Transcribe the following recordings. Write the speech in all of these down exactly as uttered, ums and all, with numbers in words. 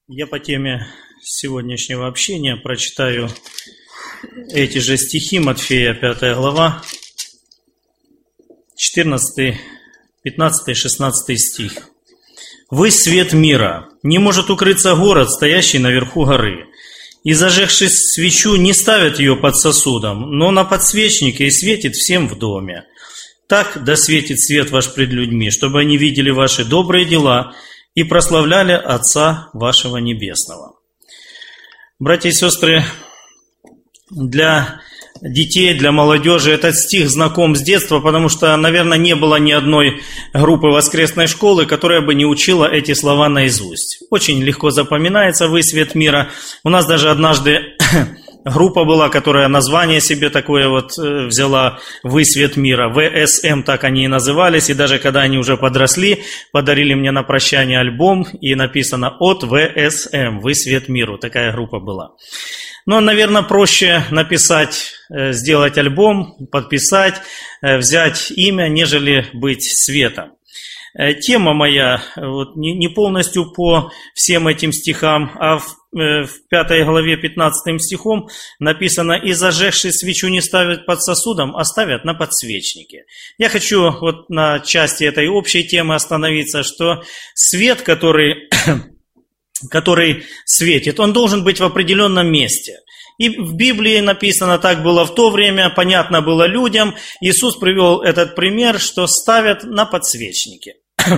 Я по теме сегодняшнего общения прочитаю эти же стихи Матфея, пятая глава, четырнадцатый, пятнадцатый, шестнадцатый стих. «Вы свет мира, не может укрыться город, стоящий наверху горы. И зажегши свечу, не ставят ее под сосудом, но на подсвечнике и светит всем в доме. Так да светит свет ваш пред людьми, чтобы они видели ваши добрые дела и прославляли Отца вашего Небесного». Братья и сестры, для детей, для молодежи этот стих знаком с детства, потому что, наверное, не было ни одной группы воскресной школы, которая бы не учила эти слова наизусть. Очень легко запоминается «Вы свет мира». У нас даже однажды группа была, которая название себе такое вот взяла «Вы свет мира». вэ эс эм так они и назывались, и даже когда они уже подросли, подарили мне на прощание альбом, и написано «От вэ эс эм», «Вы свет миру». Такая группа была. Но, наверное, проще написать, сделать альбом, подписать, взять имя, нежели быть светом. Тема моя вот, не полностью по всем этим стихам, а в, в пятой главе пятнадцатым стихом написано: «И зажегши свечу не ставят под сосудом, а ставят на подсвечнике». Я хочу вот на части этой общей темы остановиться, что свет, который... который светит, он должен быть в определенном месте. И в Библии написано, так было в то время, понятно было людям. Иисус привел этот пример, что ставят на подсвечнике.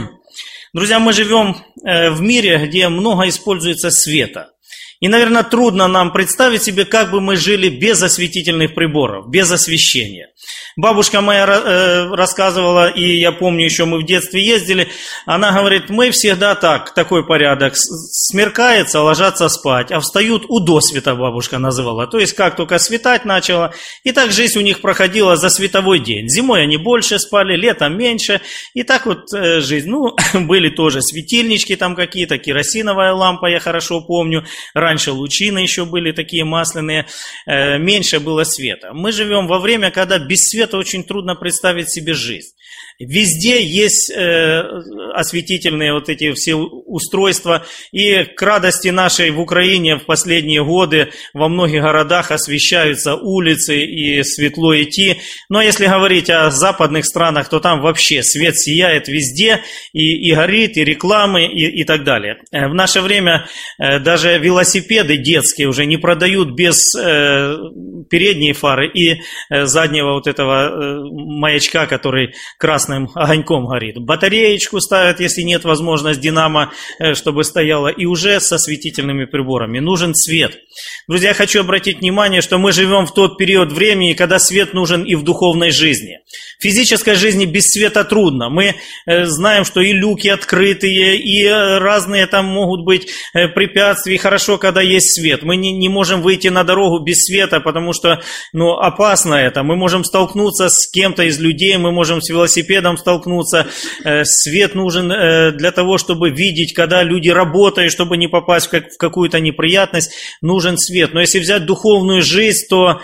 Друзья, мы живем в мире, где много используется света. И, наверное, трудно нам представить себе, как бы мы жили без осветительных приборов, без освещения. Бабушка моя э, рассказывала, и я помню, еще мы в детстве ездили, она говорит, мы всегда так, такой порядок, смеркается, ложатся спать, а встают у досвета, бабушка называла. То есть, как только светать начало, и так жизнь у них проходила за световой день. Зимой они больше спали, летом меньше, и так вот э, жизнь. Ну, были тоже светильнички там какие-то, керосиновая лампа, я хорошо помню. Раньше лучины еще были такие масляные, э, меньше было света. Мы живем во время, когда без света очень трудно представить себе жизнь. Везде есть э, осветительные вот эти все устройства. И к радости нашей в Украине в последние годы во многих городах освещаются улицы и светло идти. Но если говорить о западных странах, то там вообще свет сияет везде и, и горит, и рекламы, и, и так далее. В наше время э, даже велосипеды детские уже не продают без э, передней фары и э, заднего вот этого э, маячка, который красный огоньком горит. Батареечку ставят, если нет возможности, динамо, чтобы стояло, и уже со светительными приборами. Нужен свет. Друзья, я хочу обратить внимание, что мы живем в тот период времени, когда свет нужен и в духовной жизни. В физической жизни без света трудно. Мы знаем, что и люки открытые, и разные там могут быть препятствия. Хорошо, когда есть свет. Мы не, не можем выйти на дорогу без света, потому что ну, опасно это. Мы можем столкнуться с кем-то из людей, мы можем с велосипедом столкнуться. Свет нужен для того, чтобы видеть, когда люди работают, чтобы не попасть в какую-то неприятность. Нужен свет. Но если взять духовную жизнь, то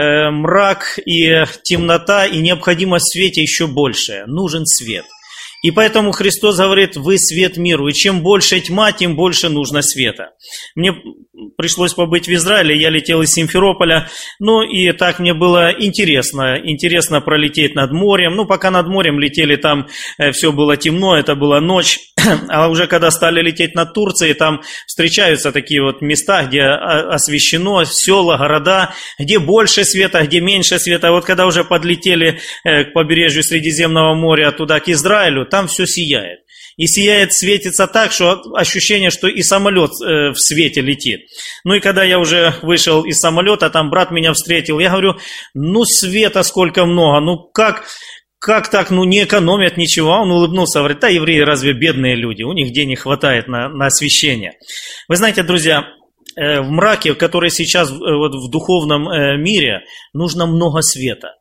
мрак и темнота, и необходимость в свете еще больше. Нужен свет. И поэтому Христос говорит, вы свет миру. И чем больше тьма, тем больше нужно света. Мне пришлось побыть в Израиле, я летел из Симферополя. Ну и так мне было интересно. Интересно пролететь над морем. Ну пока над морем летели, там все было темно, это была ночь. А уже когда стали лететь над Турцией, там встречаются такие вот места, где освещено, села, города, где больше света, где меньше света. Вот когда уже подлетели к побережью Средиземного моря, туда к Израилю, там все сияет. И сияет, светится так, что ощущение, что и самолет в свете летит. Ну и когда я уже вышел из самолета, там брат меня встретил, я говорю, ну света сколько много, ну как... Как так, ну не экономят ничего? Он улыбнулся, говорит, да евреи разве бедные люди? У них денег хватает на, на освещение. Вы знаете, друзья, э, в мраке, который сейчас вот в духовном э, мире, нужно много света.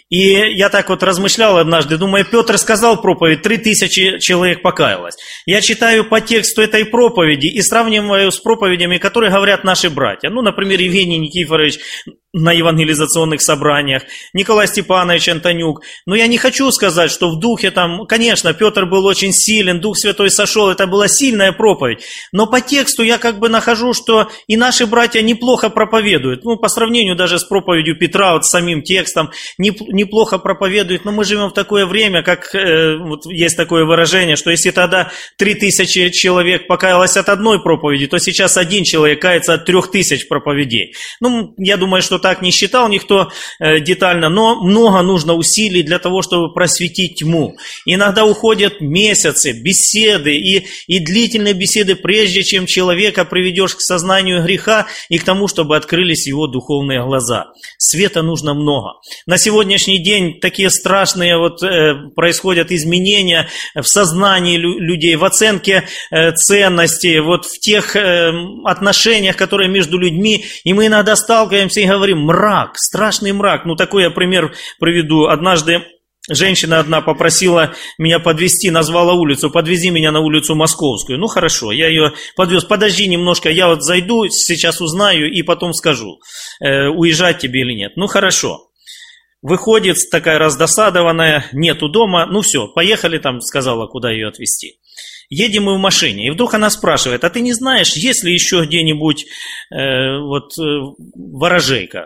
И я так вот размышлял однажды, думаю, Петр сказал проповедь, три тысячи человек покаялось. Я читаю по тексту этой проповеди и сравниваю с проповедями, которые говорят наши братья. Ну, например, Евгений Никифорович на евангелизационных собраниях, Николай Степанович Антонюк. Но я не хочу сказать, что в духе там, конечно, Петр был очень силен, Дух Святой сошел, это была сильная проповедь. Но по тексту я как бы нахожу, что и наши братья неплохо проповедуют. Ну, по сравнению даже с проповедью Петра, вот с самим текстом, неплохо проповедуют. Но мы живем в такое время, как э, вот есть такое выражение, что если тогда три тысячи человек покаялось от одной проповеди, то сейчас один человек кается от трех тысяч проповедей. Ну, я думаю, что так не считал никто э, детально, но много нужно усилий для того, чтобы просветить тьму. Иногда уходят месяцы, беседы и, и длительные беседы, прежде чем человека приведешь к сознанию греха и к тому, чтобы открылись его духовные глаза. Света нужно много. На сегодняшний день такие страшные вот, э, происходят изменения в сознании лю- людей, в оценке э, ценностей, вот в тех э, отношениях, которые между людьми, и мы иногда сталкиваемся и говорим, мрак, страшный мрак. Ну, такой я пример приведу. Однажды женщина одна попросила меня подвезти, назвала улицу, подвези меня на улицу Московскую. Ну, хорошо, я ее подвез. Подожди немножко, я вот зайду, сейчас узнаю и потом скажу, э, уезжать тебе или нет. Ну, хорошо. Выходит такая раздосадованная, нету дома, ну все, поехали там, сказала, куда ее отвезти. Едем мы в машине, и вдруг она спрашивает, а ты не знаешь, есть ли еще где-нибудь э, вот, э, ворожейка?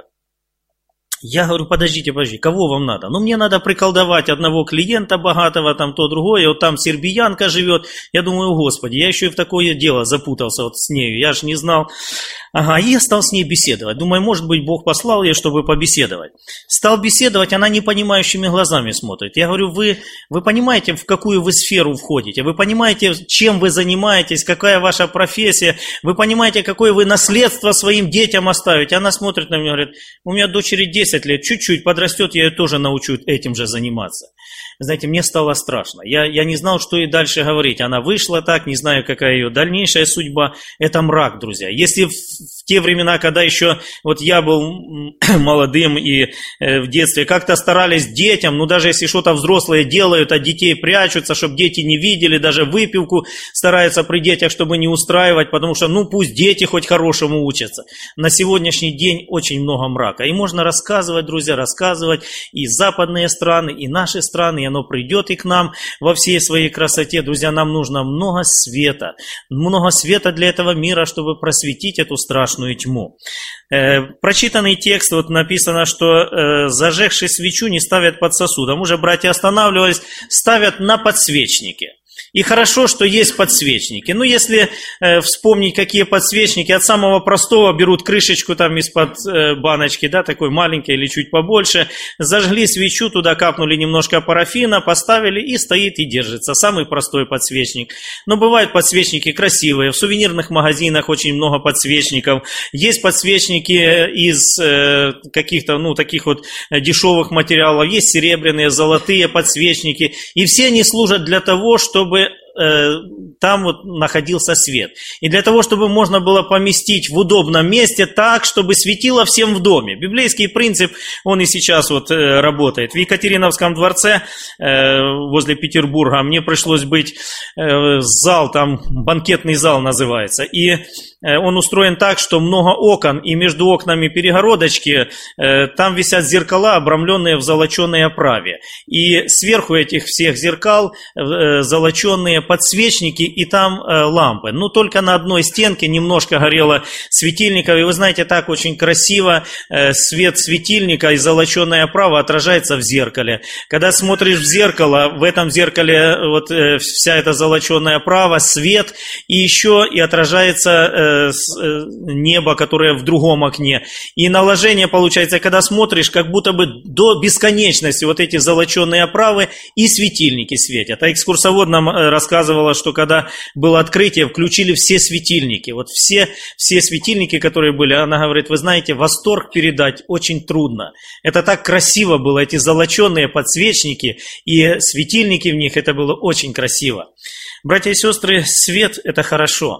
Я говорю, подождите, подождите, кого вам надо? Ну, мне надо приколдовать одного клиента богатого, там то другое, вот там сербиянка живет. Я думаю, господи, я еще и в такое дело запутался вот с нею, я же не знал. Ага, и я стал с ней беседовать. Думаю, может быть, Бог послал ее, чтобы побеседовать. Стал беседовать, она непонимающими глазами смотрит. Я говорю, вы, вы понимаете, в какую вы сферу входите? Вы понимаете, чем вы занимаетесь, какая ваша профессия? Вы понимаете, какое вы наследство своим детям оставите? Она смотрит на меня и говорит, у меня дочери десять лет, чуть-чуть подрастет, я ее тоже научу этим же заниматься. Знаете, мне стало страшно. Я, я не знал, что и дальше говорить. Она вышла так, не знаю, какая ее дальнейшая судьба. Это мрак, друзья. Если в, в те времена, когда еще вот я был молодым и э, в детстве, как-то старались детям, ну даже если что-то взрослые делают, от детей прячутся, чтобы дети не видели, даже выпивку стараются при детях, чтобы не устраивать, потому что, ну пусть дети хоть хорошему учатся. На сегодняшний день очень много мрака. И можно рассказывать, друзья, рассказывать и западные страны, и наши страны, и оно придет и к нам во всей своей красоте. Друзья, нам нужно много света, много света для этого мира, чтобы просветить эту страшную тьму. Э, прочитанный текст, вот написано, что э, зажегший свечу не ставят под сосудом. Уже братья останавливались, ставят на подсвечники. И хорошо, что есть подсвечники. Ну, если э, вспомнить, какие подсвечники, от самого простого берут крышечку там из-под э, баночки, да, такой маленькой или чуть побольше, зажгли свечу, туда капнули немножко парафина, поставили и стоит и держится. Самый простой подсвечник. Но бывают подсвечники красивые, в сувенирных магазинах очень много подсвечников. Есть подсвечники из э, каких-то, ну, таких вот дешевых материалов, есть серебряные, золотые подсвечники. И все они служат для того, чтобы там вот находился свет. И для того, чтобы можно было поместить в удобном месте так, чтобы светило всем в доме. Библейский принцип, он и сейчас вот работает. В Екатериновском дворце возле Петербурга мне пришлось быть, зал, там банкетный зал называется. И он устроен так, что много окон, и между окнами перегородочки, там висят зеркала, обрамленные в золоченой оправе. И сверху этих всех зеркал золоченые подсвечники и там э, лампы. Ну, только на одной стенке немножко горело светильников. И вы знаете, так очень красиво э, свет светильника и золоченая оправа отражается в зеркале. Когда смотришь в зеркало, в этом зеркале вот э, вся эта золоченая оправа, свет, и еще и отражается э, с, э, небо, которое в другом окне. И наложение получается, когда смотришь, как будто бы до бесконечности вот эти золоченые оправы и светильники светят. А экскурсовод нам э, рассказывал, Рассказывала, что когда было открытие, включили все светильники. Вот все, все светильники, которые были, она говорит, вы знаете, восторг передать очень трудно. Это так красиво было, эти золоченые подсвечники и светильники в них, это было очень красиво. Братья и сестры, свет – это хорошо.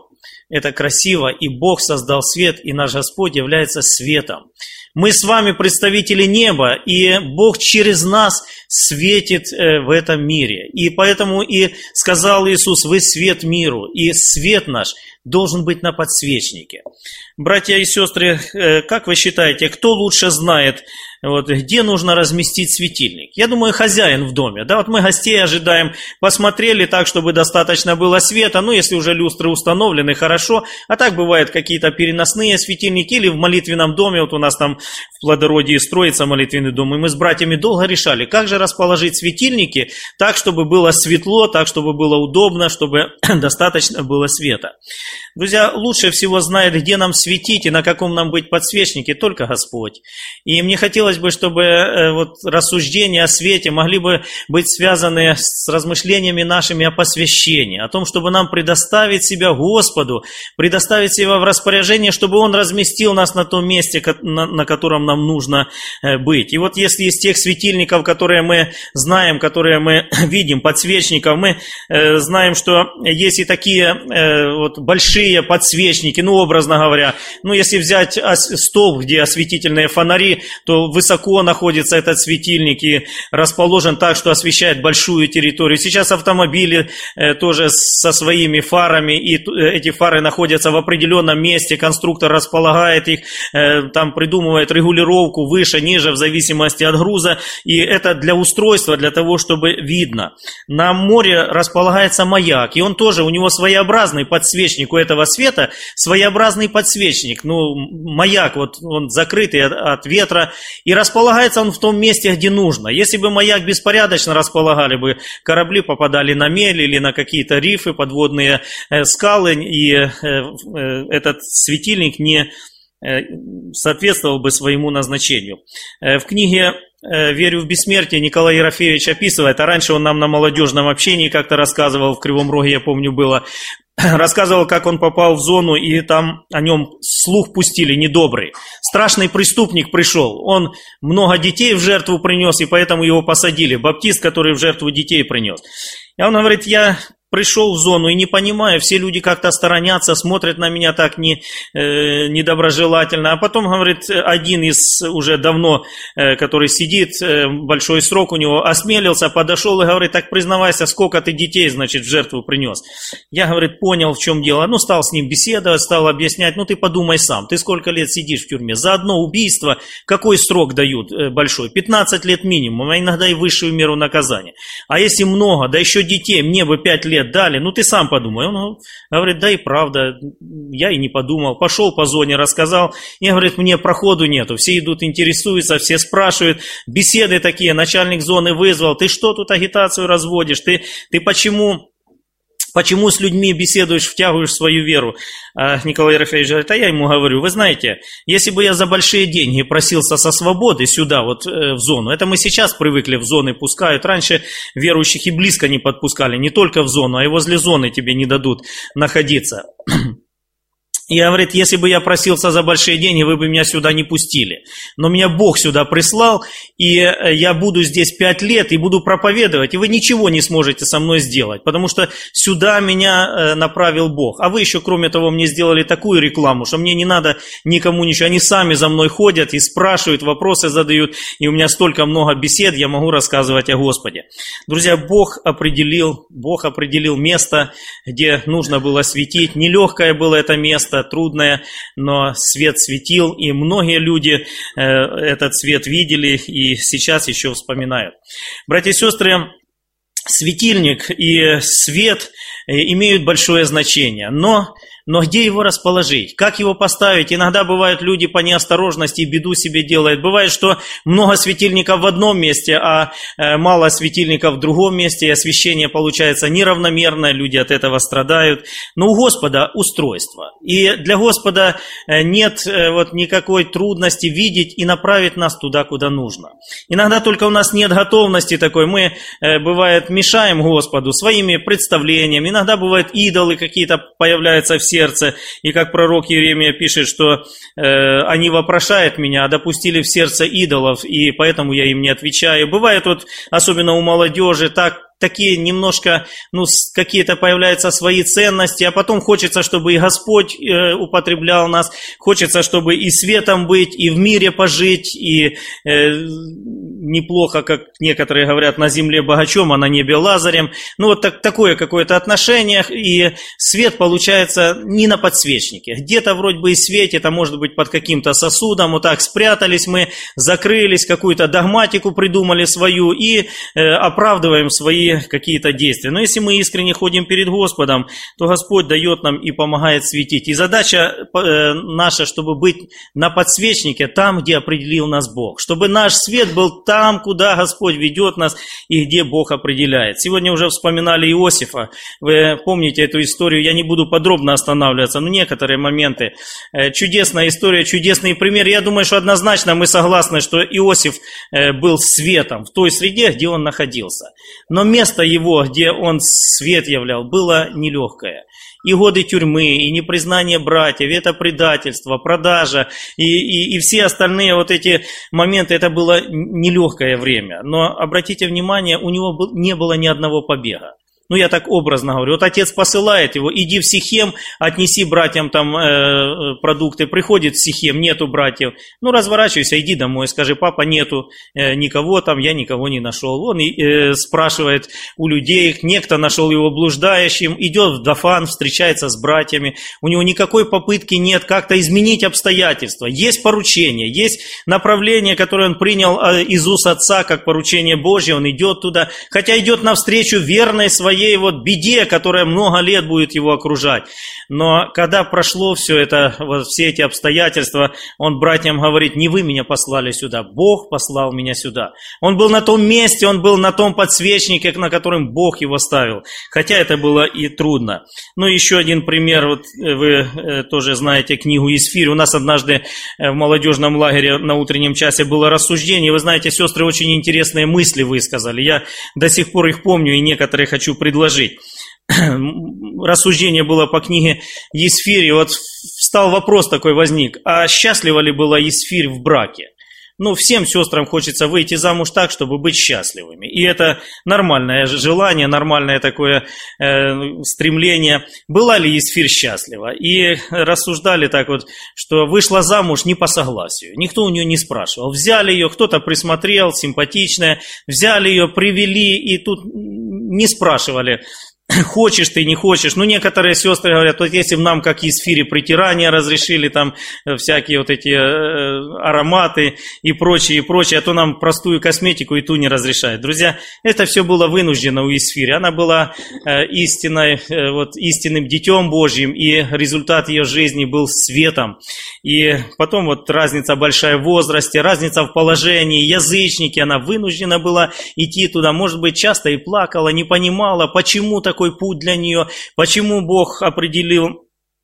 это красиво, и Бог создал свет, и наш Господь является светом. Мы с вами представители неба, и Бог через нас светит в этом мире. И поэтому и сказал Иисус: «Вы свет миру», и свет наш должен быть на подсвечнике. Братья и сестры, как вы считаете, кто лучше знает, вот, где нужно разместить светильник? Я думаю, хозяин в доме. Да, вот мы гостей ожидаем, посмотрели так, чтобы достаточно было света. Ну, если уже люстры установлены, хорошо. А так бывают какие-то переносные светильники или в молитвенном доме. Вот у нас там в Плодородии строится молитвенный дом. И мы с братьями долго решали, как же расположить светильники так, чтобы было светло, так, чтобы было удобно, чтобы достаточно было света. Друзья, лучше всего знает, где нам светить и на каком нам быть подсвечнике только Господь. И мне хотелось бы, чтобы э, вот, рассуждения о свете могли бы быть связаны с размышлениями нашими о посвящении, о том, чтобы нам предоставить себя Господу, предоставить себя в распоряжение, чтобы Он разместил нас на том месте, на, на котором нам нужно э, быть. И вот если из тех светильников, которые мы знаем, которые мы видим, подсвечников, мы э, знаем, что есть и такие э, вот, большие подсвечники, ну, образно говоря, ну, если взять столб, где осветительные фонари, то высоко находится этот светильник и расположен так, что освещает большую территорию. Сейчас автомобили э, тоже со своими фарами, и эти фары находятся в определенном месте, конструктор располагает их, э, там придумывает регулировку выше, ниже, в зависимости от груза, и это для устройства, для того, чтобы видно. На море располагается маяк, и он тоже, у него своеобразный подсвечник, у этого света своеобразный подсвечник. Ну, маяк, вот он закрытый от, от ветра, и располагается он в том месте, где нужно. Если бы маяк беспорядочно располагали бы, корабли попадали на мель или на какие-то рифы, подводные э, скалы, и э, э, этот светильник не э, соответствовал бы своему назначению. Э, в книге «Верю в бессмертие» Николай Ерофеевич описывает, а раньше он нам на молодежном общении как-то рассказывал, в Кривом Роге, я помню, было, рассказывал, как он попал в зону, и там о нем слух пустили недобрый. Страшный преступник пришел, он много детей в жертву принес, и поэтому его посадили. Баптист, который в жертву детей принес. И он говорит: я пришел в зону и не понимаю, все люди как-то сторонятся, смотрят на меня так не, э, недоброжелательно. А потом, говорит, один из уже давно, э, который сидит, э, большой срок у него, осмелился, подошел и говорит: так признавайся, сколько ты детей, значит, в жертву принес. Я, говорит, понял, в чем дело. Ну, стал с ним беседовать, стал объяснять: ну, ты подумай сам, ты сколько лет сидишь в тюрьме? За одно убийство какой срок дают э, большой? пятнадцать лет минимум, а иногда и высшую меру наказания. А если много, да еще детей, мне бы пять лет дали, ну ты сам подумай. Он говорит: да и правда, я и не подумал. Пошел по зоне, рассказал, и говорит: мне проходу нету, все идут, интересуются, все спрашивают, беседы такие, начальник зоны вызвал: ты что тут агитацию разводишь, ты, ты почему... Почему с людьми беседуешь, втягиваешь в свою веру? А Николай Ерофеевич говорит: а я ему говорю: вы знаете, если бы я за большие деньги просился со свободы сюда, вот э, в зону, это мы сейчас привыкли, в зоны пускают, раньше верующих и близко не подпускали, не только в зону, а и возле зоны тебе не дадут находиться. И говорит: если бы я просился за большие деньги, вы бы меня сюда не пустили. Но меня Бог сюда прислал, и я буду здесь пять лет и буду проповедовать, и вы ничего не сможете со мной сделать, потому что сюда меня направил Бог. А вы еще, кроме того, мне сделали такую рекламу, что мне не надо никому ничего. Они сами за мной ходят и спрашивают, вопросы задают, и у меня столько много бесед, я могу рассказывать о Господе. Друзья, Бог определил, Бог определил место, где нужно было светить. Нелегкое было это место, трудное, но свет светил, и многие люди э, этот свет видели и сейчас еще вспоминают. Братья и сестры, светильник и свет имеют большое значение, но, но где его расположить, как его поставить? Иногда бывают люди по неосторожности и беду себе делают. Бывает, что много светильников в одном месте, а мало светильников в другом месте, и освещение получается неравномерное, люди от этого страдают. Но у Господа устройство, и для Господа нет вот никакой трудности видеть и направить нас туда, куда нужно. Иногда только у нас нет готовности такой, мы, бывает, мешаем Господу своими представлениями, иногда бывают идолы какие-то появляются в сердце, и как пророк Иеремия пишет, что э, они вопрошают меня, а допустили в сердце идолов, и поэтому я им не отвечаю. Бывает вот, особенно у молодежи, так такие немножко, ну, какие-то появляются свои ценности, а потом хочется, чтобы и Господь э, употреблял нас, хочется, чтобы и светом быть, и в мире пожить, и э, неплохо, как некоторые говорят, на земле богачом, а на небе Лазарем. Ну, вот так, такое какое-то отношение, и свет получается не на подсвечнике. Где-то вроде бы и светит, а может быть под каким-то сосудом, вот так спрятались мы, закрылись, какую-то догматику придумали свою и э, оправдываем свои какие-то действия. Но если мы искренне ходим перед Господом, то Господь дает нам и помогает светить. И задача э, наша, чтобы быть на подсвечнике там, где определил нас Бог. Чтобы наш свет был там, куда Господь ведет нас и где Бог определяет. Сегодня уже вспоминали Иосифа. Вы помните эту историю, я не буду подробно останавливаться, но некоторые моменты. Э, чудесная история, чудесный пример. Я думаю, что однозначно мы согласны, что Иосиф э, был светом в той среде, где он находился. Но место его, где он свет являл, было нелегкое. И годы тюрьмы, и непризнание братьев, и это предательство, продажа, и, и, и все остальные вот эти моменты, это было нелегкое время. Но обратите внимание, у него был, не было ни одного побега. Ну, я так образно говорю. Вот отец посылает его, иди в Сихем, отнеси братьям там э, продукты. Приходит в Сихем, нету братьев. Ну, разворачивайся, иди домой, скажи, папа, нету э, никого там, я никого не нашел. Он э, спрашивает у людей, некто нашел его блуждающим, идет в Дафан, встречается с братьями. У него никакой попытки нет как-то изменить обстоятельства. Есть поручение, есть направление, которое он принял из уст отца, как поручение Божье. Он идет туда, хотя идет навстречу верной своей вот беде, которая много лет будет его окружать. Но когда прошло все это, вот все эти обстоятельства, он братьям говорит, не вы меня послали сюда, Бог послал меня сюда. Он был на том месте, он был на том подсвечнике, на котором Бог его ставил. Хотя это было и трудно. Ну, еще один пример, вот вы тоже знаете книгу «Исфирь». У нас однажды в молодежном лагере на утреннем часе было рассуждение. Вы знаете, сестры очень интересные мысли высказали. Я до сих пор их помню и некоторые хочу предложить. Рассуждение было по книге «Исфирь», и вот встал вопрос такой возник, а счастлива ли была Исфирь в браке? Ну, всем сестрам хочется выйти замуж так, чтобы быть счастливыми. И это нормальное желание, нормальное такое э, стремление. Была ли Исфирь счастлива? И рассуждали так вот, что вышла замуж не по согласию. Никто у нее не спрашивал. Взяли ее, кто-то присмотрел, симпатичная. Взяли ее, привели, и тут не спрашивали, хочешь ты, не хочешь. Ну, некоторые сестры говорят, вот если бы нам, как Исфире, притирания разрешили, там всякие вот эти э, ароматы и прочее, и прочее, а то нам простую косметику и ту не разрешают. Друзья, это все было вынуждено у Исфири. Она была э, истинной, э, вот, истинным детем Божьим, и результат ее жизни был светом. И потом вот разница большая в возрасте, разница в положении, язычники, она вынуждена была идти туда, может быть, часто и плакала, не понимала, почему такой путь для нее, почему Бог определил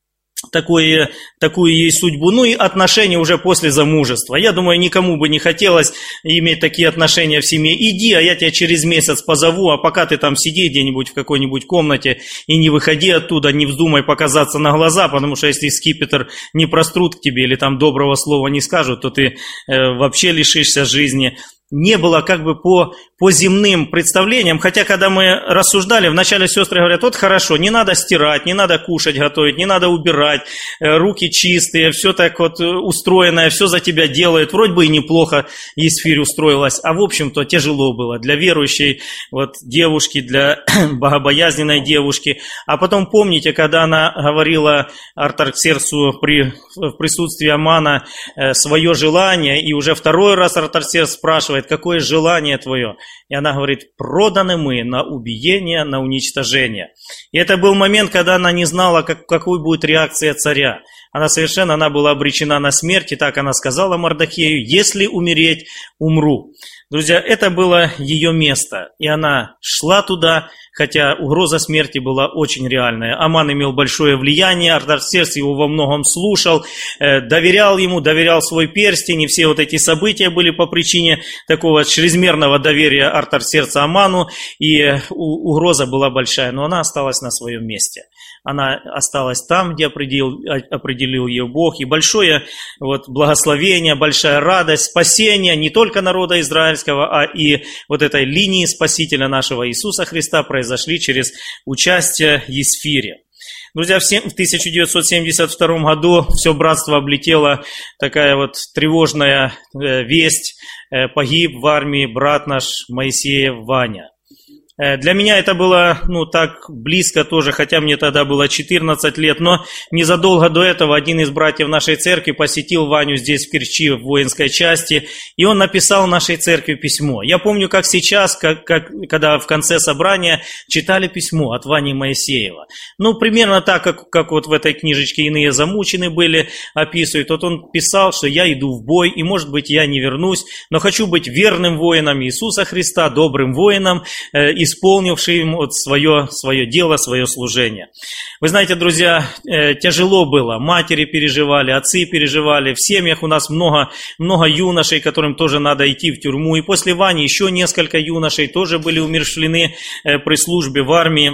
такое, такую ей судьбу, ну и отношения уже после замужества. Я думаю, никому бы не хотелось иметь такие отношения в семье. Иди, а я тебя через месяц позову, а пока ты там сиди где-нибудь в какой-нибудь комнате и не выходи оттуда, не вздумай показаться на глаза, потому что если скипетр не прострут к тебе или там доброго слова не скажут, то ты э, вообще лишишься жизни. Не было как бы по, по земным представлениям, хотя когда мы рассуждали, вначале сестры говорят, вот хорошо, не надо стирать, не надо кушать, готовить, не надо убирать, руки чистые, все так вот устроенное, все за тебя делает, вроде бы и неплохо Исфирь устроилась, а в общем-то тяжело было для верующей вот, девушки, для богобоязненной девушки. А потом помните, когда она говорила Артаксерксу при, в присутствии Амана э, свое желание, и уже второй раз Артаксеркс спрашивает, какое желание твое? И она говорит, проданы мы на убиение, на уничтожение. И это был момент, когда она не знала, как, какой будет реакция царя. Она совершенно, она была обречена на смерть, и так она сказала Мардохею, если умереть, умру. Друзья, это было ее место, и она шла туда, хотя угроза смерти была очень реальная. Аман имел большое влияние, Артаксеркс его во многом слушал, э, доверял ему, доверял свой перстень, и все вот эти события были по причине такого чрезмерного доверия Артаксеркса Аману, и угроза была большая, но она осталась на своем месте. она осталась там, где определил, определил ее Бог. И большое вот, благословение, большая радость, спасение не только народа израильского, а и вот этой линии Спасителя нашего Иисуса Христа произошли через участие Есфири. Друзья, в тысяча девятьсот семьдесят втором году все братство облетела такая вот тревожная весть. Погиб в армии брат наш Моисеев Ваня. Для меня это было, ну, так близко тоже, хотя мне тогда было четырнадцать лет, но незадолго до этого один из братьев нашей церкви посетил Ваню здесь, в Керчи, в воинской части, и он написал нашей церкви письмо. Я помню, как сейчас, как, как, когда в конце собрания читали письмо от Вани Моисеева. Ну, примерно так, как, как вот в этой книжечке «Иные замучены были» описывают. Вот он писал, что я иду в бой, и, может быть, я не вернусь, но хочу быть верным воином Иисуса Христа, добрым воином, э, исполнившим вот свое, свое дело, свое служение. Вы знаете, друзья, э, тяжело было, матери переживали, отцы переживали, в семьях у нас много, много юношей, которым тоже надо идти в тюрьму, и после Вани еще несколько юношей тоже были умерщвлены э, при службе в армии.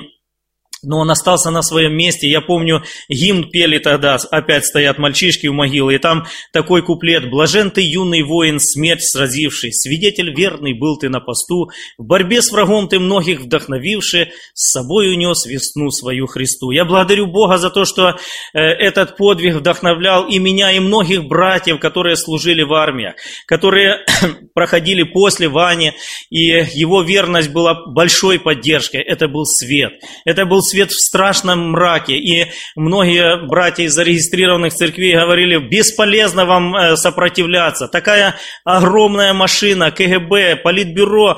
Но он остался на своем месте. Я помню, гимн пели тогда, опять стоят мальчишки у могилы, и там такой куплет: «Блажен ты, юный воин, смерть сразивший, свидетель верный был ты на посту, в борьбе с врагом ты многих вдохновивший, с собой унес весну свою Христу». Я благодарю Бога за то, что э, этот подвиг вдохновлял и меня, и многих братьев, которые служили в армиях, которые проходили после Вани, и его верность была большой поддержкой. Это был свет. Это был свет в страшном мраке, и многие братья из зарегистрированных церквей говорили: бесполезно вам сопротивляться, такая огромная машина, ка гэ бэ, политбюро,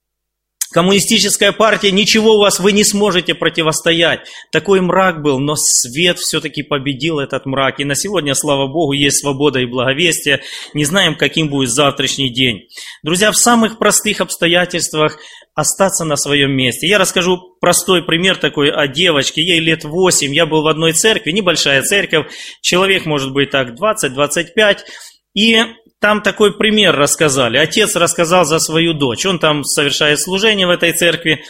коммунистическая партия, ничего у вас, вы не сможете противостоять. Такой мрак был, но свет все-таки победил этот мрак. И на сегодня, слава Богу, есть свобода и благовестие. Не знаем, каким будет завтрашний день. Друзья, в самых простых обстоятельствах остаться на своем месте. Я расскажу простой пример такой о девочке. Ей лет восемь. Я был в одной церкви, небольшая церковь. Человек, может быть, так двадцать-двадцать пять. И там такой пример рассказали. Отец рассказал за свою дочь. Он там совершает служение в этой церкви.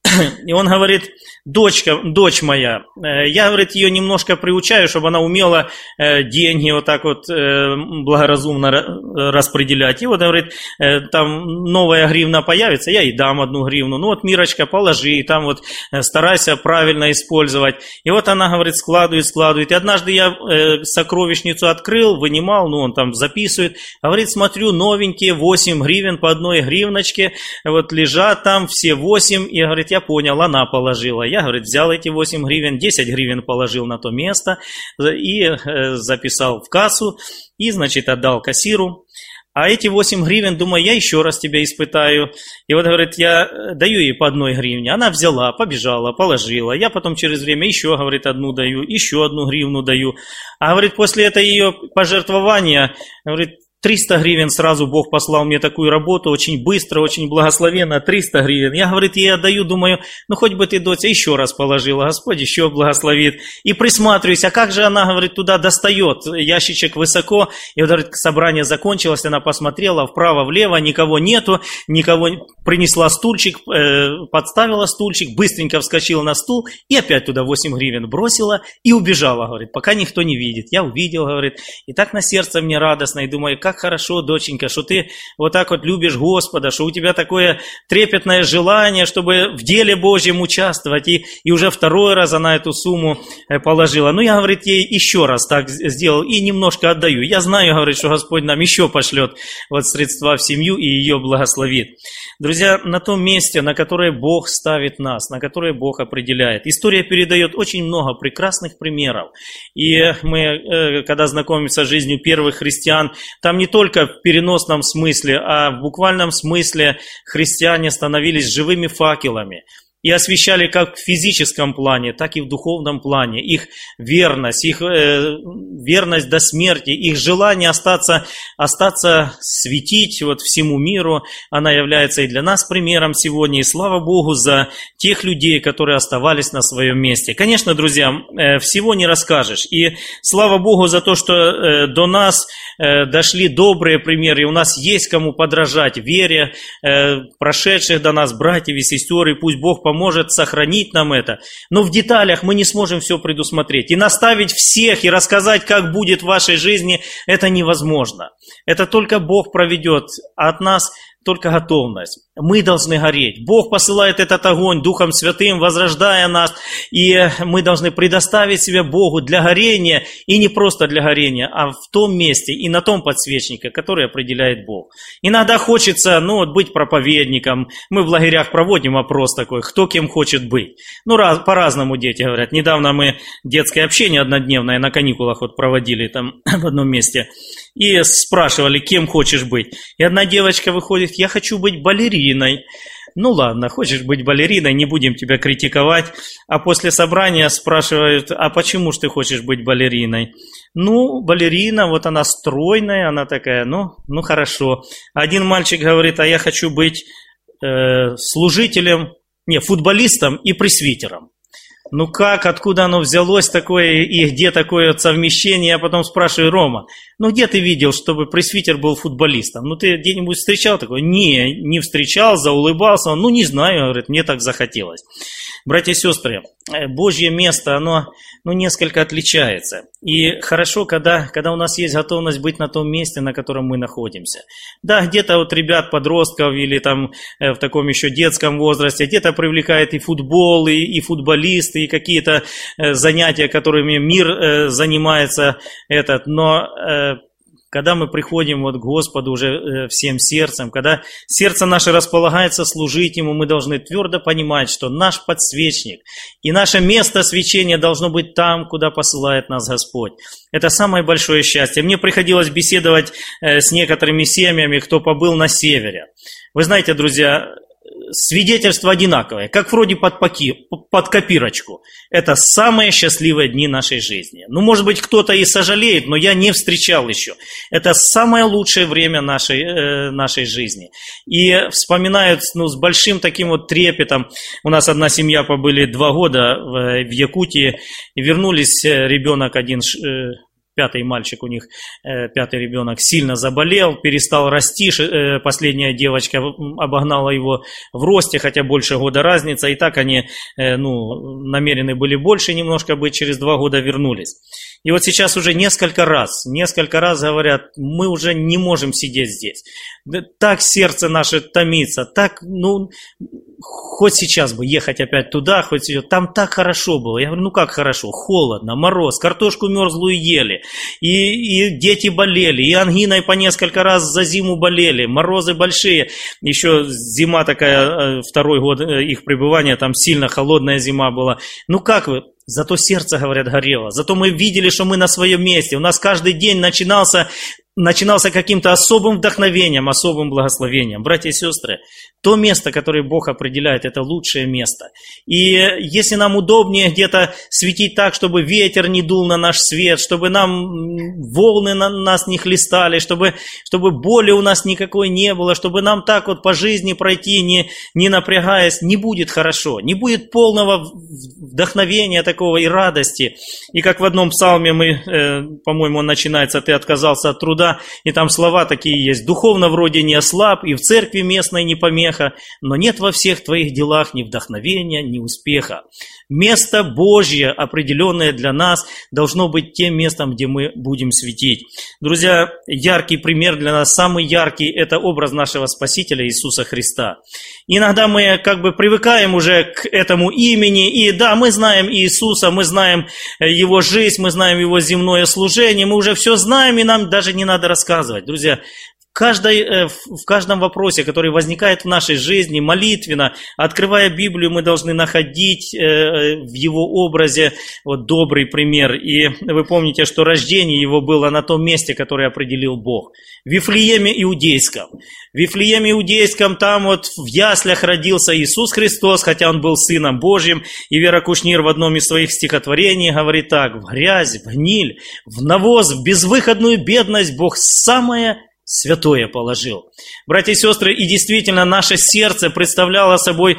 И он говорит: дочка, дочь моя, я, говорит, ее немножко приучаю, чтобы она умела деньги вот так вот благоразумно распределять. И вот, говорит, там новая гривна появится, я ей дам одну гривну. Ну вот, Мирочка, положи, и там вот старайся правильно использовать. И вот она, говорит, складывает, складывает. И однажды я сокровищницу открыл, вынимал, ну он там записывает. Говорит, смотрю, новенькие, восемь гривен по одной гривночке, вот лежат там все восемь. И, говорит, я понял, она положила. Я, говорит, взял эти восемь гривен, десять гривен положил на то место и э, записал в кассу, и, значит, отдал кассиру. А эти восемь гривен, думаю, я еще раз тебя испытаю. И вот, говорит, я даю ей по одной гривне. Она взяла, побежала, положила. Я потом через время еще, говорит, одну даю, еще одну гривну даю. А, говорит, после этого ее пожертвования, говорит, триста гривен сразу Бог послал мне такую работу, очень быстро, очень благословенно, триста гривен. Я, говорит, ей отдаю, думаю, ну хоть бы ты, дочь, еще раз положила, Господь еще благословит. И присматриваюсь, а как же она, говорит, туда достает, ящичек высоко. И вот, говорит, собрание закончилось, она посмотрела вправо-влево, никого нету, никого, принесла стульчик, э, подставила стульчик, быстренько вскочила на стул и опять туда восемь гривен бросила и убежала, говорит, пока никто не видит. Я увидел, говорит, и так на сердце мне радостно, и думаю, как хорошо, доченька, что ты вот так вот любишь Господа, что у тебя такое трепетное желание, чтобы в деле Божьем участвовать. И, и уже второй раз она эту сумму положила. Ну, я, говорит, ей еще раз так сделал и немножко отдаю. Я знаю, говорит, что Господь нам еще пошлет вот средства в семью и ее благословит. Друзья, на том месте, на которое Бог ставит нас, на которое Бог определяет, история передает очень много прекрасных примеров. И мы, когда знакомимся с жизнью первых христиан, там не только в переносном смысле, а в буквальном смысле христиане становились живыми факелами и освещали как в физическом плане, так и в духовном плане. Их верность, их э, верность до смерти, их желание остаться, остаться светить вот всему миру, она является и для нас примером сегодня. И слава Богу за тех людей, которые оставались на своем месте. Конечно, друзья, э, всего не расскажешь. И слава Богу за то, что э, до нас э, дошли добрые примеры, и у нас есть кому подражать вере э, прошедших до нас братьев и сестер, и пусть Бог поможет поможет сохранить нам это. Но в деталях мы не сможем все предусмотреть. И наставить всех, и рассказать, как будет в вашей жизни, это невозможно. Это только Бог проведет, а от нас только готовность. Мы должны гореть. Бог посылает этот огонь Духом Святым, возрождая нас, и мы должны предоставить себя Богу для горения, и не просто для горения, а в том месте и на том подсвечнике, который определяет Бог. Иногда хочется, ну, вот быть проповедником. Мы в лагерях проводим опрос такой, кто кем хочет быть. Ну, раз, по-разному дети говорят. Недавно мы детское общение однодневное на каникулах вот проводили там в одном месте. И спрашивали, кем хочешь быть. И одна девочка выходит, я хочу быть балериной. Ну ладно, хочешь быть балериной, не будем тебя критиковать. А после собрания спрашивают, а почему ж ты хочешь быть балериной? Ну, балерина, вот она стройная, она такая, ну, ну хорошо. Один мальчик говорит, а я хочу быть э, служителем, не, футболистом и пресвитером. Ну как, откуда оно взялось такое, и где такое вот совмещение? Я потом спрашиваю, Рома, ну где ты видел, чтобы пресвитер был футболистом? Ну ты где-нибудь встречал такое? Не, не встречал, заулыбался. Он, ну не знаю, говорит, мне так захотелось. Братья и сестры, Божье место, оно ну, несколько отличается. И хорошо, когда, когда у нас есть готовность быть на том месте, на котором мы находимся. Да, где-то вот ребят, подростков или там в таком еще детском возрасте, где-то привлекает и футбол, и, и футболисты, и какие-то занятия, которыми мир занимается этот. Но когда мы приходим вот к Господу уже всем сердцем, когда сердце наше располагается служить Ему, мы должны твердо понимать, что наш подсвечник и наше место свечения должно быть там, куда посылает нас Господь. Это самое большое счастье. Мне приходилось беседовать с некоторыми семьями, кто побыл на севере. Вы знаете, друзья, свидетельство одинаковое, как вроде под, паки, под копирочку. Это самые счастливые дни нашей жизни. Ну, может быть, кто-то и сожалеет, но я не встречал еще. Это самое лучшее время нашей, э, нашей жизни. И вспоминают ну, с большим таким вот трепетом. У нас одна семья побыли два года в, в Якутии, и вернулись ребенок один... Э, Пятый мальчик у них, пятый ребенок, сильно заболел, перестал расти. Последняя девочка обогнала его в росте, хотя больше года разница. И так они ну, намерены были больше немножко быть, через два года вернулись. И вот сейчас уже несколько раз, несколько раз говорят, мы уже не можем сидеть здесь. Так сердце наше томится, так, ну, хоть сейчас бы ехать опять туда, хоть там так хорошо было. Я говорю, ну как хорошо, холодно, мороз, картошку мерзлую ели, и, и дети болели, и ангиной по несколько раз за зиму болели, морозы большие. Еще зима такая, второй год их пребывания, там сильно холодная зима была. Ну как вы? Зато сердце, говорят, горело. Зато мы видели, что мы на своем месте. У нас каждый день начинался, начинался каким-то особым вдохновением, особым благословением. Братья и сестры, то место, которое Бог определяет, это лучшее место. И если нам удобнее где-то светить так, чтобы ветер не дул на наш свет, чтобы нам волны на нас не хлестали, чтобы, чтобы боли у нас никакой не было, чтобы нам так вот по жизни пройти, не, не напрягаясь, не будет хорошо, не будет полного вдохновения такого и радости. И как в одном псалме мы, э, по-моему, он начинается, ты отказался от труда, и там слова такие есть, духовно вроде не ослаб, и в церкви местной не помеха, но нет во всех твоих делах ни вдохновения, ни успеха. Место Божье, определенное для нас, должно быть тем местом, где мы будем светить. Друзья, яркий пример для нас, самый яркий, это образ нашего Спасителя Иисуса Христа. Иногда мы как бы привыкаем уже к этому имени, и да, мы знаем Иисуса, мы знаем Его жизнь, мы знаем Его земное служение, мы уже все знаем, и нам даже не надо рассказывать. Друзья, В, каждой, в каждом вопросе, который возникает в нашей жизни, молитвенно, открывая Библию, мы должны находить в Его образе вот, добрый пример. И вы помните, что рождение Его было на том месте, которое определил Бог. В Вифлееме Иудейском. В Вифлееме Иудейском там вот в яслях родился Иисус Христос, хотя Он был Сыном Божьим. И Вера Кушнир в одном из своих стихотворений говорит так: в грязь, в гниль, в навоз, в безвыходную бедность Бог самое святое положил. Братья и сестры, и действительно наше сердце представляло собой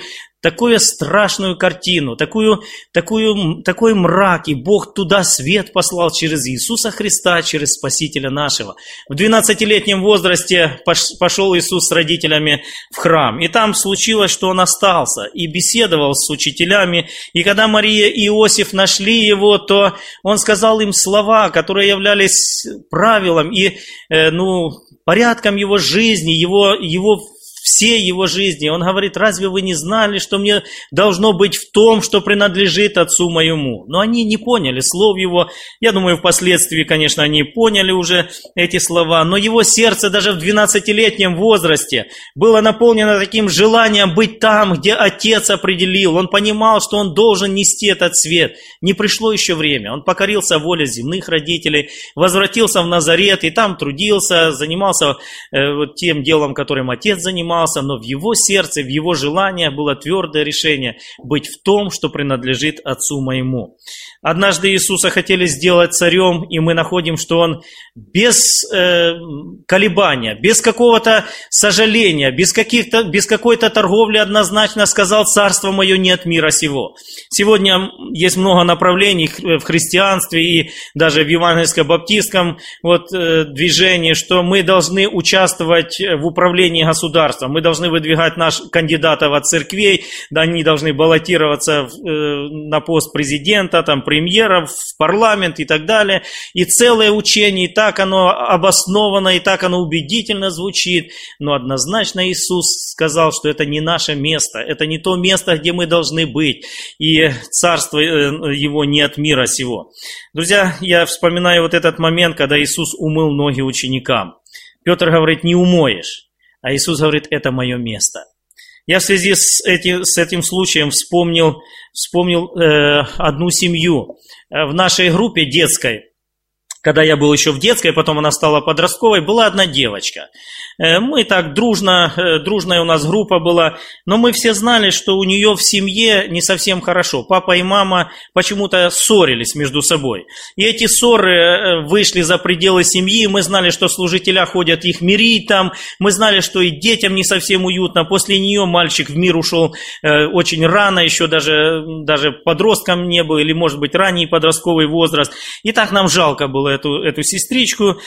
такую страшную картину, такую, такую, такой мрак, и Бог туда свет послал через Иисуса Христа, через Спасителя нашего. В двенадцатилетнем возрасте пошел Иисус с родителями в храм, и там случилось, что Он остался и беседовал с учителями, и когда Мария и Иосиф нашли Его, то Он сказал им слова, которые являлись правилом и, э, ну, порядком Его жизни, Его, его всей Его жизни. Он говорит: разве вы не знали, что мне должно быть в том, что принадлежит Отцу моему? Но они не поняли слов Его. Я думаю, впоследствии, конечно, они поняли уже эти слова. Но его сердце даже в двенадцатилетнем возрасте было наполнено таким желанием быть там, где Отец определил. Он понимал, что он должен нести этот свет. Не пришло еще время. Он покорился воле земных родителей, возвратился в Назарет и там трудился, занимался э, вот тем делом, которым Отец занимался. Но в его сердце, в его желании было твердое решение быть в том, что принадлежит Отцу моему. Однажды Иисуса хотели сделать царем, и мы находим, что Он без э, колебания, без какого-то сожаления, без, каких-то, без какой-то торговли однозначно сказал: «Царство мое не от мира сего». Сегодня есть много направлений в христианстве и даже в евангельско-баптистском вот, э, движении, что мы должны участвовать в управлении государством, мы должны выдвигать наших кандидатов от церквей, да, они должны баллотироваться в, э, на пост президента, там, премьера, в парламент и так далее. И целое учение, и так оно обосновано, и так оно убедительно звучит. Но однозначно Иисус сказал, что это не наше место, это не то место, где мы должны быть. И царство Его не от мира сего. Друзья, я вспоминаю вот этот момент, когда Иисус умыл ноги ученикам. Петр говорит: не умоешь. А Иисус говорит: это мое место. Я в связи с этим, с этим случаем вспомнил, вспомнил э, одну семью в нашей группе детской. Когда я был еще в детской, потом она стала подростковой, была одна девочка. Мы так дружно, дружная у нас группа была, но мы все знали, что у нее в семье не совсем хорошо. Папа и мама почему-то ссорились между собой. И эти ссоры вышли за пределы семьи, мы знали, что служителя ходят их мирить там, мы знали, что и детям не совсем уютно. После нее мальчик в мир ушел очень рано, еще даже, даже подростком не был, или может быть ранний подростковый возраст. И так нам жалко было эту, эту сестричку,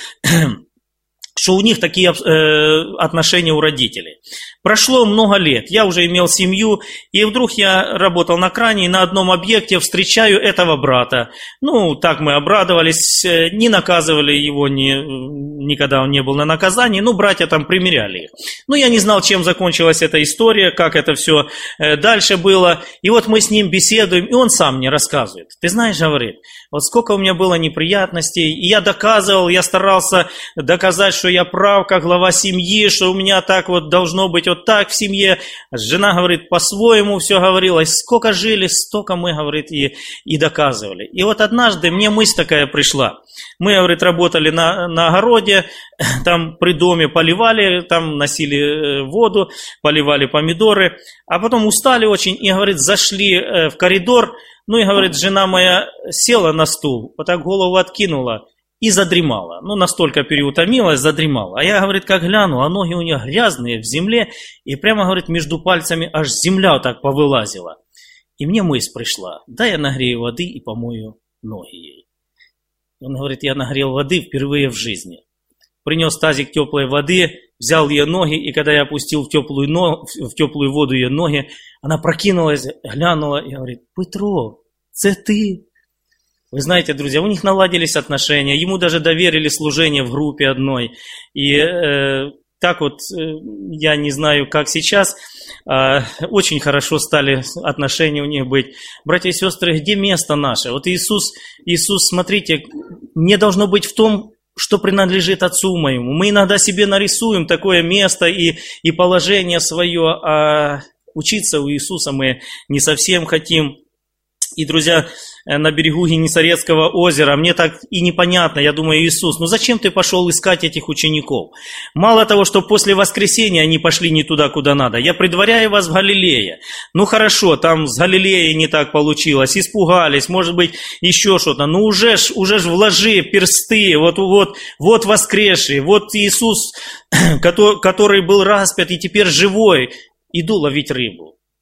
что у них такие э, отношения у родителей. Прошло много лет, я уже имел семью, и вдруг я работал на кране, и на одном объекте встречаю этого брата. Ну, так мы обрадовались, не наказывали его, ни, никогда он не был на наказании, ну, братья там примиряли их. Ну, я не знал, чем закончилась эта история, как это все э, дальше было. И вот мы с ним беседуем, и он сам мне рассказывает. Ты знаешь, говорит, вот сколько у меня было неприятностей, и я доказывал, я старался доказать, что я прав, как глава семьи, что у меня так вот должно быть вот так в семье. Жена, говорит, по-своему все говорила. Сколько жили, столько мы, говорит, и, и доказывали. И вот однажды мне мысль такая пришла. Мы, говорит, работали на, на огороде, там при доме поливали, там носили воду, поливали помидоры, а потом устали очень и, говорит, зашли в коридор. Ну и, говорит, жена моя села на стул, вот так голову откинула и задремала. Ну, настолько переутомилась, задремала. А я, говорит, как гляну, а ноги у нее грязные в земле, и прямо, говорит, между пальцами аж земля вот так повылазила. И мне мысль пришла: да, я нагрею воды и помою ноги ей. Он говорит: я нагрел воды впервые в жизни. Принес тазик теплой воды, взял ее ноги, и когда я опустил в теплую, но... в теплую воду ее ноги, она прокинулась, глянула и говорит: Петро, це ты? Вы знаете, друзья, у них наладились отношения, ему даже доверили служение в группе одной. И э, так вот, э, я не знаю, как сейчас, э, очень хорошо стали отношения у них быть. Братья и сестры, где место наше? Вот Иисус, Иисус, смотрите, не должно быть в том, что принадлежит Отцу моему. Мы иногда себе нарисуем такое место и, и положение свое, а учиться у Иисуса мы не совсем хотим. И, друзья, на берегу Генесарецкого озера, мне так и непонятно, я думаю: Иисус, ну зачем ты пошел искать этих учеников? Мало того, что после воскресения они пошли не туда, куда надо, я предваряю вас в Галилее. Ну хорошо, там с Галилеей не так получилось, испугались, может быть, еще что-то. Ну уже ж, уже ж вложи персты, вот, вот, вот воскресший, вот Иисус, который был распят и теперь живой, иду ловить рыбу.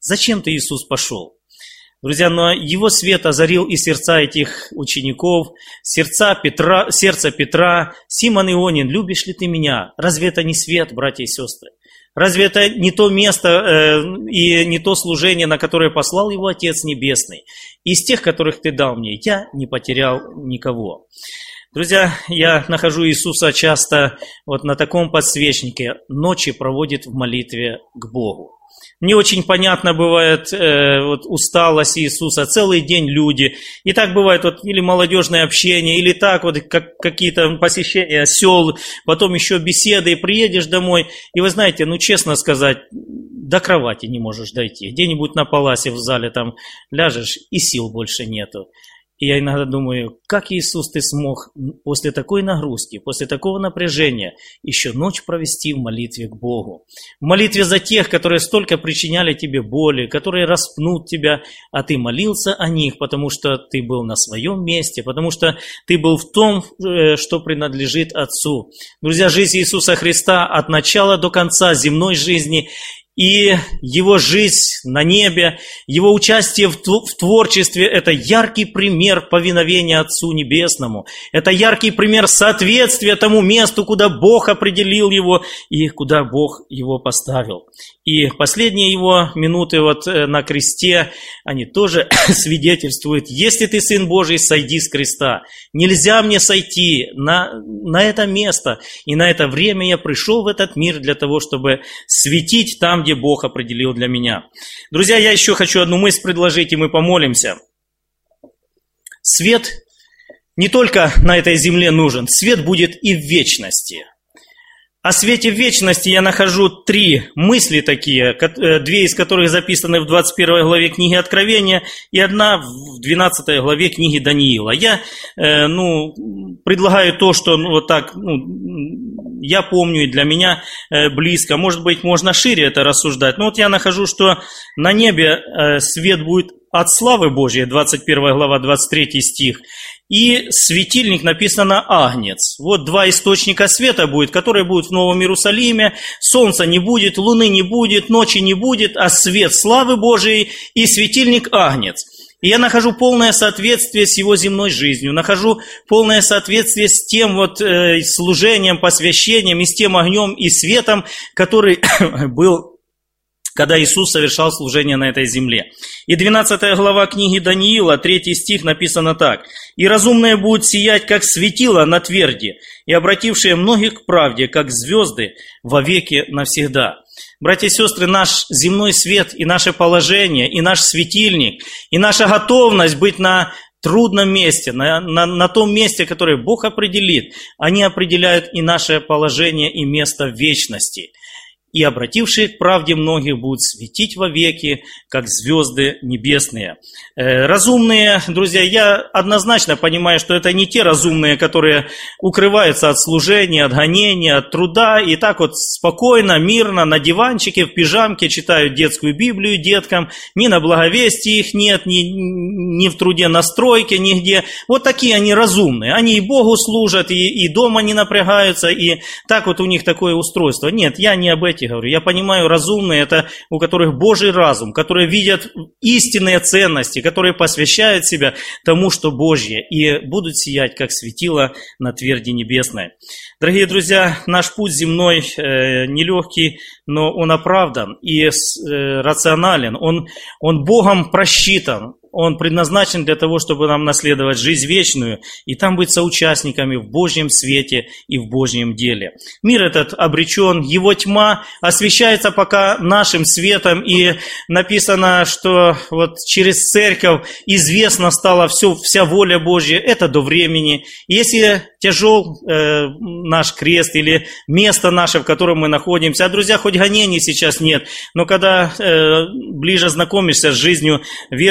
Зачем ты, Иисус, пошел? Друзья, но его свет озарил и сердца этих учеников, сердца Петра, сердце Петра. Симон Ионин, любишь ли ты меня? Разве это не свет, братья и сестры? Разве это не то место э, и не то служение, на которое послал его Отец Небесный? Из тех, которых ты дал мне, я не потерял никого. Друзья, я нахожу Иисуса часто вот на таком подсвечнике, ночи проводит в молитве к Богу. Не очень понятно бывает э, вот, усталость Иисуса, целый день люди. И так бывает вот, или молодежное общение, или так вот как, какие-то посещения сел, потом еще беседы, и приедешь домой. И вы знаете, ну честно сказать, до кровати не можешь дойти. Где-нибудь на паласе в зале там ляжешь, и сил больше нету. И я иногда думаю, как, Иисус, ты смог после такой нагрузки, после такого напряжения еще ночь провести в молитве к Богу. В молитве за тех, которые столько причиняли тебе боли, которые распнут тебя, а ты молился о них, потому что ты был на своем месте, потому что ты был в том, что принадлежит Отцу. Друзья, жизнь Иисуса Христа от начала до конца земной жизни и его жизнь на небе, его участие в творчестве – это яркий пример повиновения Отцу Небесному. Это яркий пример соответствия тому месту, куда Бог определил его и куда Бог его поставил. И последние его минуты вот на кресте, они тоже свидетельствуют: если ты Сын Божий, сойди с креста. Нельзя мне сойти на, на это место, и на это время я пришел в этот мир для того, чтобы светить там, где Бог определил для меня. Друзья, я еще хочу одну мысль предложить, и мы помолимся. Свет не только на этой земле нужен, свет будет и в вечности. О свете в вечности я нахожу три мысли такие, две из которых записаны в двадцать первой главе книги Откровения и одна в двенадцатой главе книги Даниила. Я э, ну, предлагаю то, что ну, вот так ну, я помню и для меня э, близко. Может быть, можно шире это рассуждать. Но вот я нахожу, что на небе э, свет будет от славы Божьей, двадцать первая глава, двадцать третий стих. И светильник написано «Агнец». Вот два источника света будет, которые будут в Новом Иерусалиме. Солнца не будет, луны не будет, ночи не будет, а свет славы Божией и светильник «Агнец». И я нахожу полное соответствие с его земной жизнью, нахожу полное соответствие с тем вот э, служением, посвящением и с тем огнем и светом, который был, когда Иисус совершал служение на этой земле. И двенадцатая глава книги Даниила, третий стих написано так. «И разумные будут сиять, как светило на тверди, и обратившие многих к правде, как звезды, вовеки навсегда». Братья и сестры, наш земной свет и наше положение, и наш светильник, и наша готовность быть на трудном месте, на, на, на том месте, которое Бог определит, они определяют и наше положение и место в вечности. И обратившие к правде многих будут светить вовеки, как звезды небесные. Э, разумные, друзья, я однозначно понимаю, что это не те разумные, которые укрываются от служения, от гонения, от труда, и так вот спокойно, мирно, на диванчике, в пижамке читают детскую Библию деткам, ни на благовестии их нет, ни, ни в труде на стройке, нигде. Вот такие они разумные. Они и Богу служат, и, и дома не напрягаются, и так вот у них такое устройство. Нет, я не об этом говорю. Я понимаю, разумные – это у которых Божий разум, которые видят истинные ценности, которые посвящают себя тому, что Божье, и будут сиять, как светило на тверди небесной. Дорогие друзья, наш путь земной э, нелегкий, но он оправдан и э, рационален, он, он Богом просчитан. Он предназначен для того, чтобы нам наследовать жизнь вечную и там быть соучастниками в Божьем свете и в Божьем деле. Мир этот обречен, его тьма освещается пока нашим светом, и написано, что вот через церковь известно стала все, вся воля Божья. Это до времени. Если тяжел э, наш крест или место наше, в котором мы находимся, а, друзья, хоть гонений сейчас нет, но когда э, ближе знакомишься с жизнью верующих братьев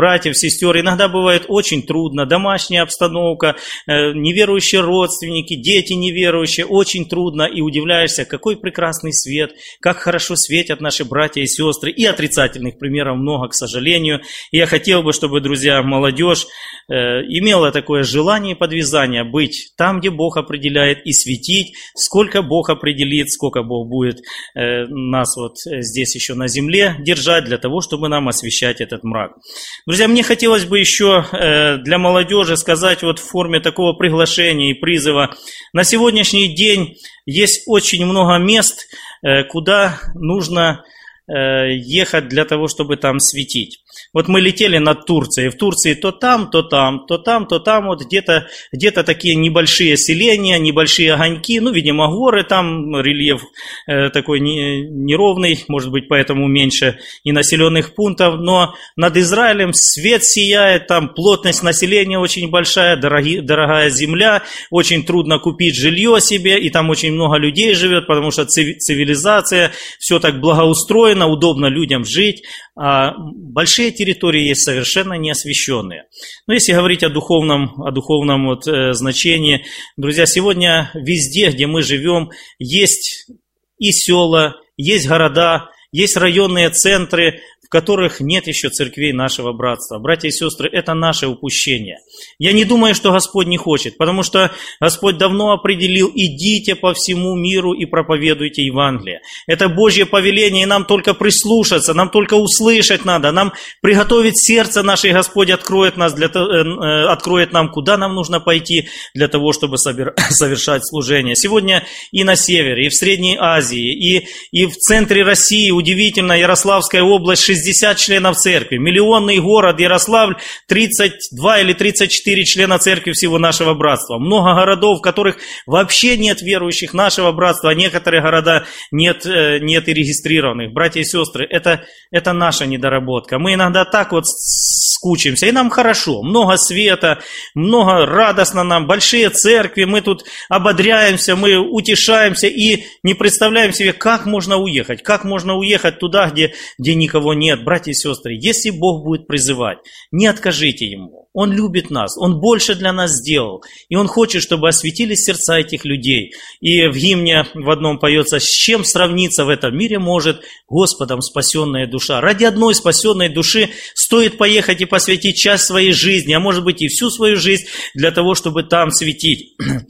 братьев, сестер. Иногда бывает очень трудно, домашняя обстановка, неверующие родственники, дети неверующие, очень трудно, и удивляешься, какой прекрасный свет, как хорошо светят наши братья и сестры, и отрицательных примеров много, к сожалению. И я хотел бы, чтобы, друзья, молодежь э, имела такое желание и подвязание быть там, где Бог определяет, и светить, сколько Бог определит, сколько Бог будет э, нас вот здесь еще на земле держать, для того, чтобы нам освещать этот мрак. Друзья, мне хотелось бы еще э, для молодежи сказать вот в форме такого приглашения и призыва. На сегодняшний день есть очень много мест, э, куда нужно э, ехать для того, чтобы там светить. Вот мы летели над Турцией, в Турции то там, то там, то там, то там, вот где-то где-то такие небольшие селения, небольшие огоньки, ну, видимо, горы, там рельеф э, такой не, неровный, может быть, поэтому меньше и населенных пунктов, но над Израилем свет сияет, там плотность населения очень большая, дороги, дорогая земля, очень трудно купить жилье себе, и там очень много людей живет, потому что цивилизация, все так благоустроено, удобно людям жить, а большие территории есть совершенно неосвещенные. Но если говорить о духовном, о духовном вот, э, значении, друзья, сегодня везде, где мы живем, есть и села, есть города, есть районные центры, в которых нет еще церквей нашего братства. Братья и сестры, это наше упущение. Я не думаю, что Господь не хочет, потому что Господь давно определил: идите по всему миру и проповедуйте Евангелие. Это Божье повеление, и нам только прислушаться, нам только услышать надо, нам приготовить сердце наше, и Господь откроет, нас для, э, откроет нам, куда нам нужно пойти для того, чтобы совершать служение. Сегодня и на севере, и в Средней Азии, и, и в центре России, удивительно, Ярославская область, шестьдесят членов церкви, миллионный город Ярославль, тридцать два или тридцать четыре члена церкви всего нашего братства. Много городов, в которых вообще нет верующих нашего братства, а некоторые города нет, нет и регистрированных. Братья и сестры, это, это наша недоработка. Мы иногда так вот скучимся, и нам хорошо, много света, много радостно нам, большие церкви, мы тут ободряемся, мы утешаемся и не представляем себе, как можно уехать, как можно уехать туда, где, где никого нет. Нет, братья и сестры, если Бог будет призывать, не откажите Ему. Он любит нас, Он больше для нас сделал. И Он хочет, чтобы осветились сердца этих людей. И в гимне в одном поется: «С чем сравниться в этом мире может Господом спасенная душа». Ради одной спасенной души стоит поехать и посвятить часть своей жизни, а может быть и всю свою жизнь для того, чтобы там светить.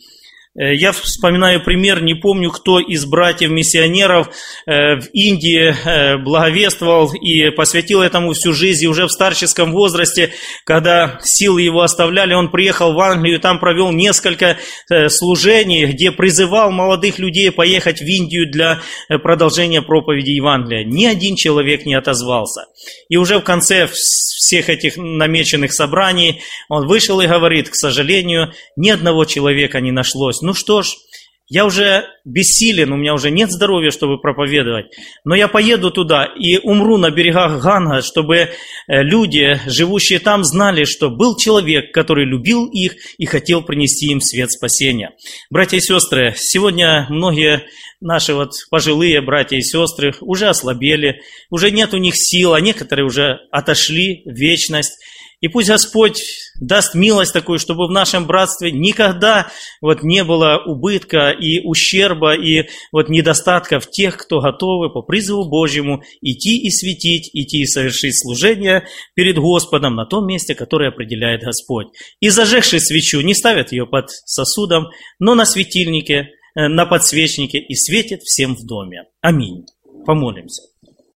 Я вспоминаю пример, не помню, кто из братьев-миссионеров в Индии благовествовал и посвятил этому всю жизнь. И уже в старческом возрасте, когда силы его оставляли, он приехал в Англию, там провел несколько служений, где призывал молодых людей поехать в Индию для продолжения проповеди Евангелия. Ни один человек не отозвался. И уже в конце всех этих намеченных собраний он вышел и говорит: к сожалению, ни одного человека не нашлось. Ну что ж, я уже бессилен, у меня уже нет здоровья, чтобы проповедовать, но я поеду туда и умру на берегах Ганга, чтобы люди, живущие там, знали, что был человек, который любил их и хотел принести им свет спасения. Братья и сестры, сегодня многие наши вот пожилые братья и сестры уже ослабели, уже нет у них сил, а некоторые уже отошли в вечность. И пусть Господь даст милость такую, чтобы в нашем братстве никогда вот не было убытка и ущерба, и вот недостатков тех, кто готовы по призыву Божьему идти и светить, идти и совершить служение перед Господом на том месте, которое определяет Господь. И зажегший свечу не ставят ее под сосудом, но на светильнике, на подсвечнике, и светит всем в доме. Аминь. Помолимся.